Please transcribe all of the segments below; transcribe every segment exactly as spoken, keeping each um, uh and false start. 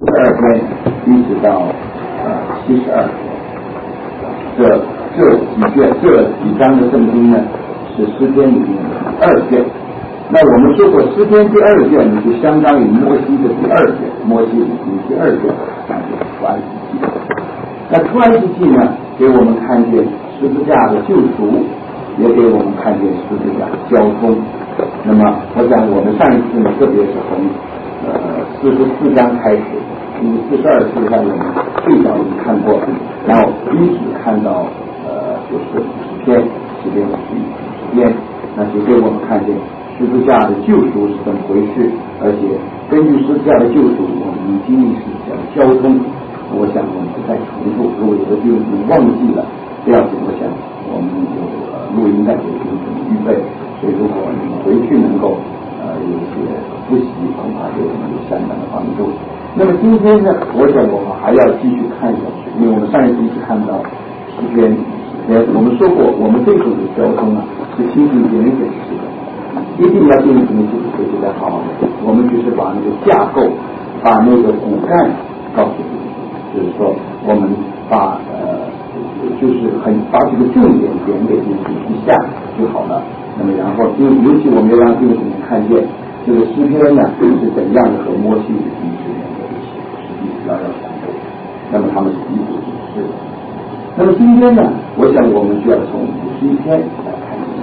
十二篇一直到呃七十二篇，这这几卷这几章的圣经呢是诗篇里面的二卷。那我们说过诗篇第二卷呢，就相当于摩西的第二卷，摩西的第二卷，那就是出埃及记。那出埃及记呢，给我们看见十字架的救赎，也给我们看见十字架的交通。那么，我想我们上一次呢，特别是从呃四十四章开始，因为四十二次上我们最早已经看过，然后一直看到呃就是五十篇，十篇五十五十篇，那就给我们看见十字架的救赎是怎么回事，而且根据十字架的救赎，我们经历十字架的交通。我想我们不再重复，如果有的弟兄们忘记了，不要紧，我想我们有呃录音带给弟兄们预备，所以如果你们回去能够呃有一些复习，恐怕对我们有相当的帮助。那么今天呢，我想我们还要继续看下去，因为我们上一次一直看到诗篇十篇，我们说过我们这种的交通啊是亲近点点式的，一定要进行什么组织就在好好的，我们就是把那个架构，把那个骨干告诉你。就是说，我们把呃，就是很把这个重点点给弟兄一下就好了。那么，然后因为尤其我们要让弟兄们看见这个诗篇呢是怎样的和摩西的历史连在一起，实际遥遥相对。那么他们是彼此指示的。那么今天呢，我想我们就要从五十一篇来看起。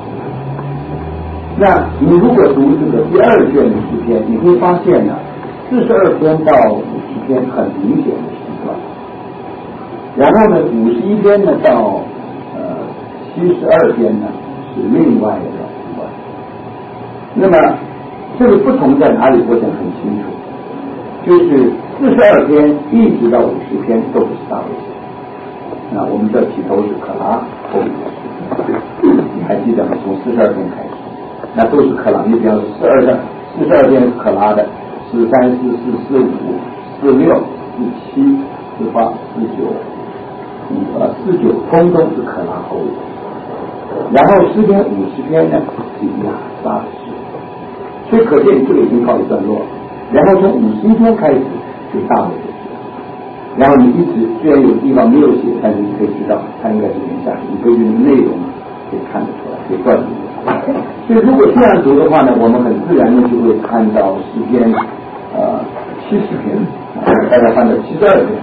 那你如果读这个第二卷的诗篇，你会发现呢，四十二篇到五十篇很明显的。然后呢，五十一篇呢到呃七十二篇呢是另外的一段。那么这个不同在哪里？我想很清楚，就是四十二篇一直到五十篇都不是大卫写的。那我们这起头是可拉，后面是你还记得吗？从四十二篇开始，那都是可拉。你比方说四二的四十二篇是可拉的，四三四四四五四六四七四八四九。呃，四九通通是可拉后裔，然后诗篇五十篇呢是亚萨的诗，所以可见这个已经告一段落。然后从五十一篇开始就大卫的诗，然后你一直虽然有地方没有写，但是你可以知道它应该是连下去，你根据内容可以看得出来，可以断定出来。所以如果这样读的话呢，我们很自然的就会看到诗篇呃七十篇，大家翻到七十二篇。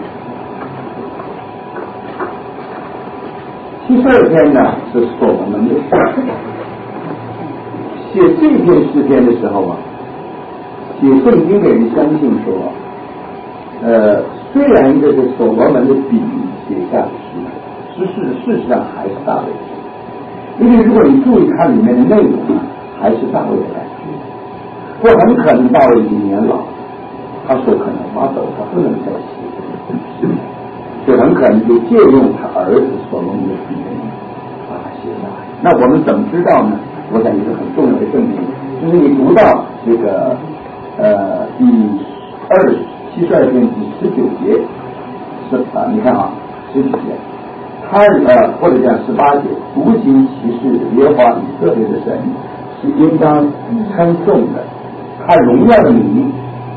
第二篇呢是所罗门的诗，写这篇诗篇的时候啊，写圣经给人相信说，呃，虽然这个所罗门的笔写下的诗，实事事实上还是大卫的诗，因为如果你注意它里面的内容啊，还是大卫的感觉。不过很可能大卫已经年老，他手可能发抖，他不能再写，所以很可能就借用他儿子所罗门的笔把它写下来。那我们怎么知道呢？我想一个很重要的证明，就是你读到这个呃第二七十二篇第十九节是啊，你看啊，十九节，他呃或者讲十八节，独行其事，耶和华以色列的神是应当称颂的，他荣耀的名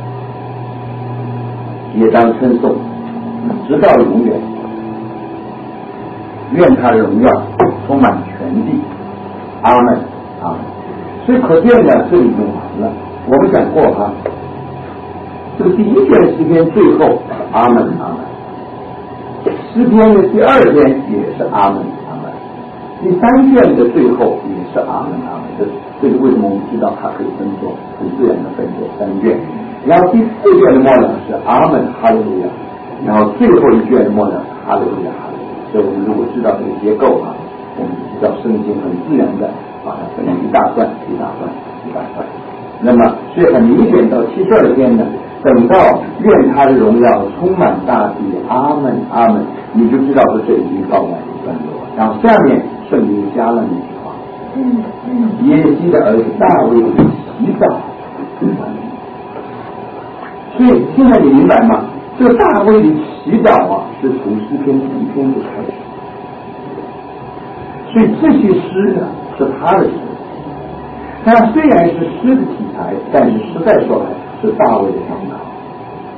也当称颂，直到永远。愿他的荣耀充满全地，阿们，阿们。所以可见呢，这里就完了。我们讲过哈，这个第一卷诗篇最后阿们，阿们。诗篇的第二篇也是阿们，阿们。第三卷的最后也是阿们，阿们。这这是为什么我们知道它可以分作很自然的分作三卷。然后第四卷的末了是阿们，哈利路亚。然后最后一卷的末了哈利路亚，哈利路亚。所以我们如果知道这个结构啊，我们就知道圣经很自然的把它分成一大段一大段一大段。那么所以很明显到七十二篇呢，等到愿他的荣耀充满大地，阿们阿们，你就知道说这已经告完一段落。然后下面圣经加了那句话，耶西的儿子大卫洗澡。所以现在你明白吗？这个大卫的祈祷啊，是从诗篇第一篇就开始，所以这些诗呢是他的诗。它虽然是诗的题材，但是实在说来是大卫的祷告。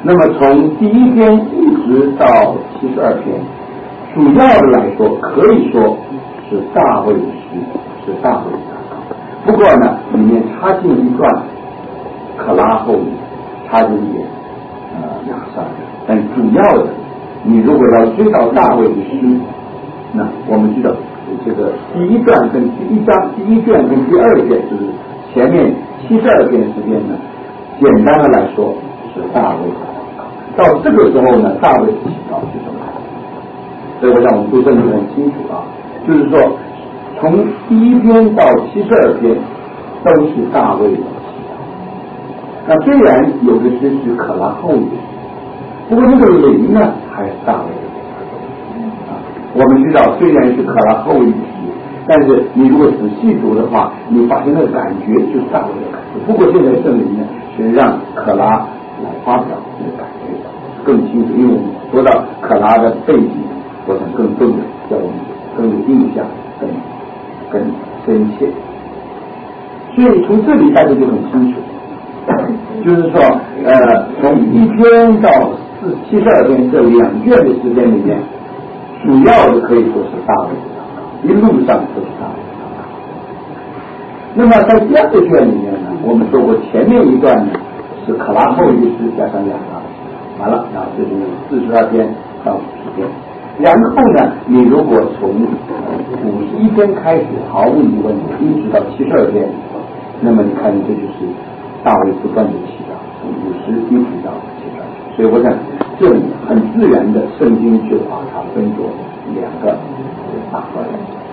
那么从第一篇一直到七十二篇，主要的来说，可以说是大卫的诗，是大卫的祷告。不过呢，里面插进一段可拉后语，插进一点呃亚萨，但主要的，你如果要追到大卫的诗，那我们知道这个第一段跟第一章、第一卷跟第二卷，就是前面七十二篇时间呢，简单的来说是大卫的祷告。到这个时候呢，大卫的祈祷是什么？所以我想我们对这里很清楚啊，就是说从第一篇到七十二篇都是大卫的祈祷。那虽然有的诗是可拉后语，不过那个灵呢还是大卫的啊。我们知道虽然是可拉后语诗，但是你如果仔细读的话，你发现那个感觉就是大卫的感觉。不过现在圣灵呢是让可拉来发表这个感觉更清楚，因为我们说到可拉的背景，我想更重要，叫我们更有印象，更更深切。所以从这里大家就很清楚，就是说，呃，从一篇到四七十二篇这两卷的时间里面，主要的可以说是大卫的祷告，一路上都是大卫的祷告。那么在第二个卷里面呢，我们说过前面一段呢是可拉后一诗加上两个，完了，然后这就是四十二篇到五十篇。然后呢，你如果从五十一篇开始，毫无疑问一直到七十二篇，那么你看这就是大卫不断的祈祷，从五十一直到七十二篇。所以我想这里很自然的圣经就把它分作两个大段。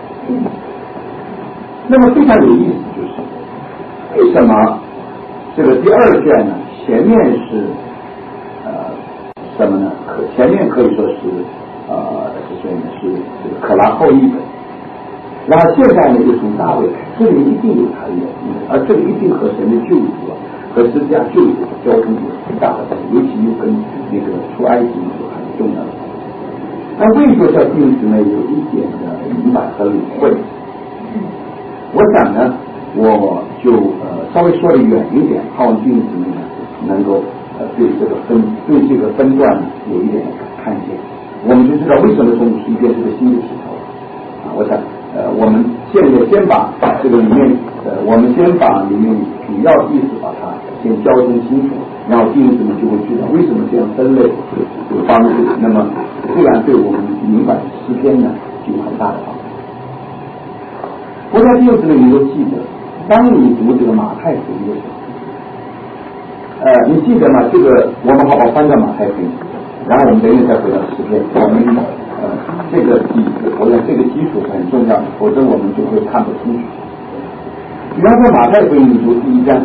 那么非常有意思就是为什么这个第二卷呢前面是呃什么呢？可前面可以说是呃是谁呢？是这个可拉后裔的，然后现在呢就从大卫，这里一定有他的原因，而这个一定和神的救赎和十字架救赎交通有很大的关系，尤其又跟那个出埃及有很重要的关系。那为什么在定时呢有一点的明白和领会？我想呢，我就呃稍微说的远一点，盼望定时呢能够呃对这个分对这个分段呢有一点看见。我们就知道为什么从五十一篇是个新的起头啊！我想，呃，我们现在先把这个里面，呃，我们先把里面主要意思把它先交通清楚，然后弟兄姊妹就会知道为什么这样分类有帮助。那么，自然对我们明白诗篇呢就有很大的帮助。我想弟兄姊妹你都记得，当你读这个马太福音的时候，呃，你记得吗？这个我们好好翻到马太福音。然后我们等一下再回到诗篇，我们呃这个基，我想这个基础是很重要的，否则我们就会看不清楚。比方说马太福音你读第一章，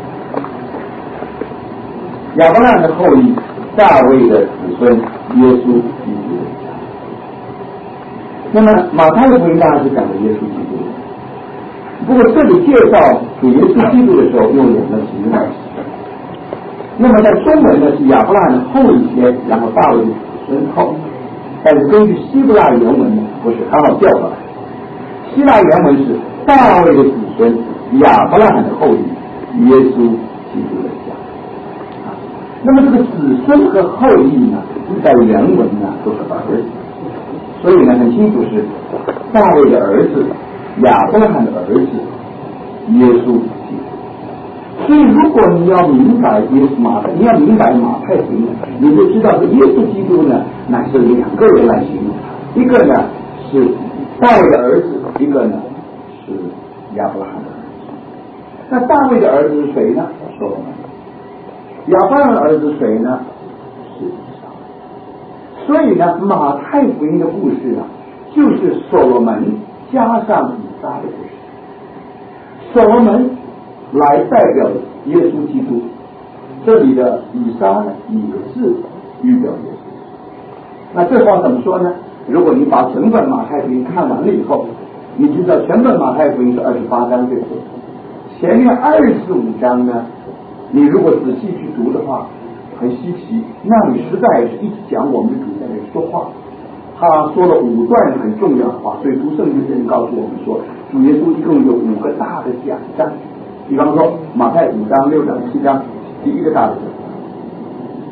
亚伯拉罕的后裔，大卫的子孙，耶稣基督的家。那么马太福音当然是讲的耶稣基督的，不过这里介绍主耶稣基督的时候用两个形容词。那么在中文呢是亚伯拉罕的后裔先，然后大卫的子孙后，但是根据希伯来原文呢不是，刚好调过来。希腊原文是大卫的子孙，亚伯拉罕的后裔，耶稣基督的家。啊，那么这个子孙和后裔呢，在原文呢都是儿子，所以呢很清楚是大卫的儿子，亚伯拉罕的儿子，耶稣。所以，如果你要明白耶稣马太，你要明白马太福音，你就知道这耶稣基督呢，乃是两个人来形容他，一个呢是大卫的儿子，一个呢是亚伯拉罕的儿子。那大卫的儿子是谁呢？所罗门。亚伯拉罕的儿子谁呢？是以撒。所以呢，马太福音的故事啊，就是所罗门加上以撒的故事。所罗门来代表耶稣基督，这里的以撒呢也是预表耶稣。那这话怎么说呢？如果你把整本马太福音看完了以后，你就知道全本马太福音是二十八章对不对？前面二十五章呢，你如果仔细去读的话，很稀奇，那里实在是一直讲我们的主在那里说话。他说了五段很重要的话，所以读圣经的人告诉我们说，主耶稣一共有五个大的奖章。比方说马太五章、六章、七章，第一个大的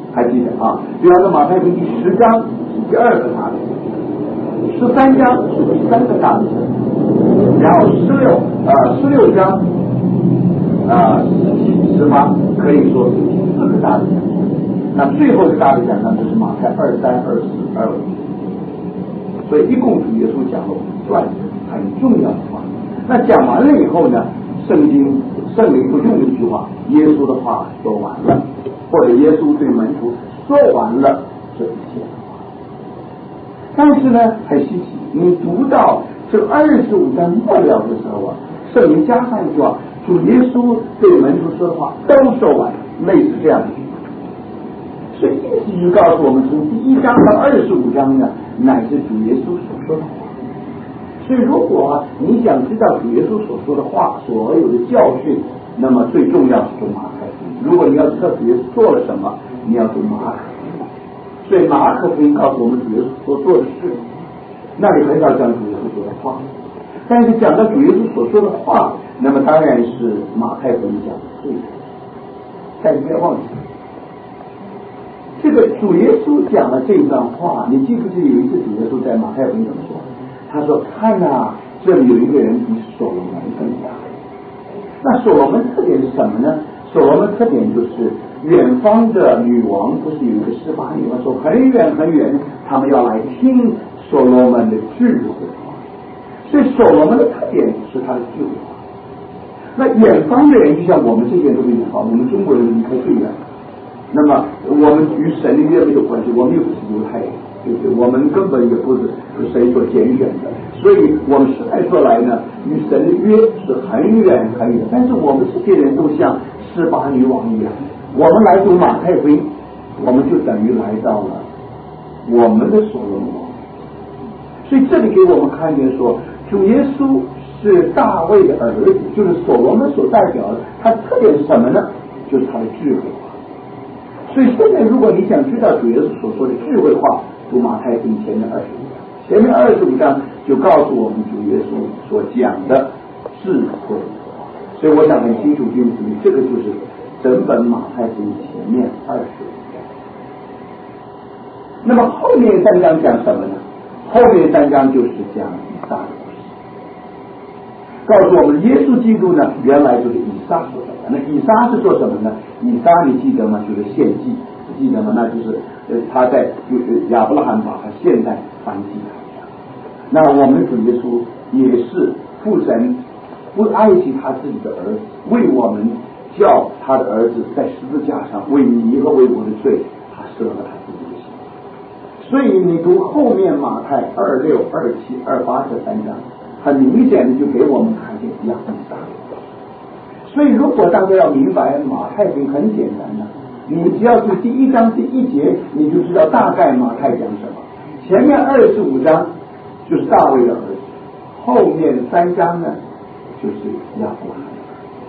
还记得啊？比方说马太福音第十章是第二个大点，十三章是第三个大点，然后十六呃十六章啊十七十八可以说是第四个大点。那最后的大的讲呢，就是马太二三、二四、二五，所以一共主耶稣讲了五段很重要的话。那讲完了以后呢，圣经圣灵不用一句话，耶稣的话说完了，或者耶稣对门徒说完了这一切的话。但是呢，很稀奇，你读到这二十五章末了的时候啊，圣灵加上一句话，主耶稣对门徒说的话都说完了，类似这样的。所以意思就告诉我们，从第一章到二十五章呢，乃是主耶稣所说的话。所以如果你想知道主耶稣所说的话，所有的教训，那么最重要是读马可福音。如果你要知道主耶稣做了什么，你要读马可福音。所以马可福音告诉我们主耶稣所做的事，那里很少讲主耶稣说的话。但是讲到主耶稣所说的话，那么当然是马太福音讲的最多。但是不要忘记，这个主耶稣讲了这段话，你记不记得有一次主耶稣在马太福音怎么说？他说：“看啊，这里有一个人比所罗门更大。”那所罗门特点是什么呢？所罗门特点就是远方的女王，不是有一个十八女王说很远很远，他们要来听所罗门的智慧话。所以所罗门的特点是他的智慧话。那远方的人就像我们这些人都是远方，我们中国人离开最远。那么我们与神的约没有关系，我们又不是犹太人，对不对？我们根本也不是谁所拣选的，所以我们实在说来呢，与神的约是很远很远。但是我们这些人都像示巴女王一样，我们来读马太福音，我们就等于来到了我们的所罗门王。所以这里给我们看见说，主耶稣是大卫的儿子，就是所罗门所代表的。他特点是什么呢？就是他的智慧。所以现在如果你想知道主耶稣所说的智慧话，读马太福音前面二十五章，前面二十五章就告诉我们主耶稣所讲的智慧话。所以我想很清楚弟兄姊妹，这个就是整本马太福音前面二十五章。那么后面三章讲什么呢？后面三章就是讲以撒的故事，告诉我们耶稣基督呢，原来就是以撒所生的。那以撒是做什么呢？以撒你记得吗？就是献祭，记得吗？那就是呃他在就是亚伯拉罕把他现在翻祭他。那我们主耶稣也是父神不爱惜他自己的儿子，为我们叫他的儿子在十字架上为你和为我的罪，他舍了他自己的心。所以你读后面马太二六、二七、二八这三章，很明显的就给我们看见亚伯拉罕。所以如果大家要明白马太福音很简单的，你只要读第一章第一节，你就知道大概马太讲什么。前面二十五章就是大卫的儿子，后面三章呢就是亚伯拉罕。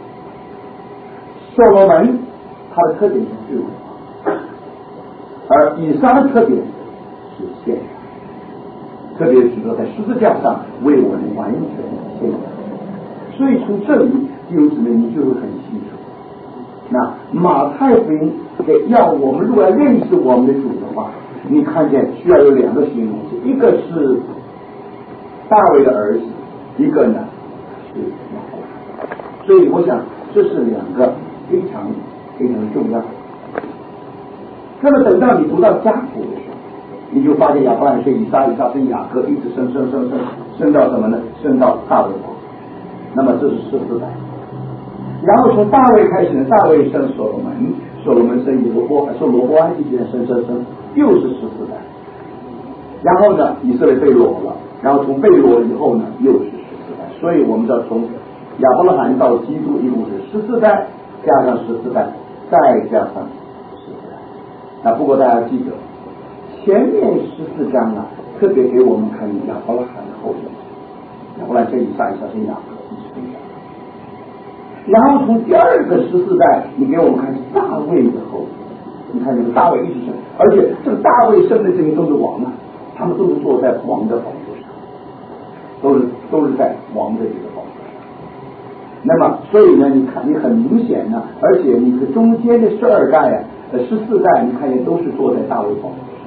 所罗门他的特点是智慧，而以撒的特点是献上，特别是说在十字架上为我们完全献上。所以从这里弟兄姊妹你就会很清楚，那马太福音给要我们如果要认识我们的主的话，你看见需要有两个形容词，一个是大卫的儿子，一个呢是亚伯拉罕。所以我想这是两个非常非常重要。那么等到你读到家谱的时候，你就发现亚伯拉罕生以撒，以撒生雅各，一直生生生生生到什么呢？生到大卫王。那么这是十四代。然后从大卫开始呢，大卫生所罗门，所罗门生以罗波，说罗波安一直生生生，又是十四代。然后呢，以色列被掳了，然后从被掳以后呢，又是十四代。所以我们知道从亚伯拉罕到基督一共是十四代，加上十四代，再加上十四代。那不过大家记得，前面十四章啊，特别给我们看亚伯拉罕的后人，亚伯拉罕生以撒，以撒生雅各，一直生雅各。然后从第二个十四代，你给我们看是大卫的后人。你看这个大卫一直生，而且这个大卫生的这些都是王啊，他们都是坐在王的宝座上，都是都是在王的这个宝座上。那么，所以呢，你看你很明显呢，而且你是中间的十二代啊， 呃十四代你看见都是坐在大卫宝座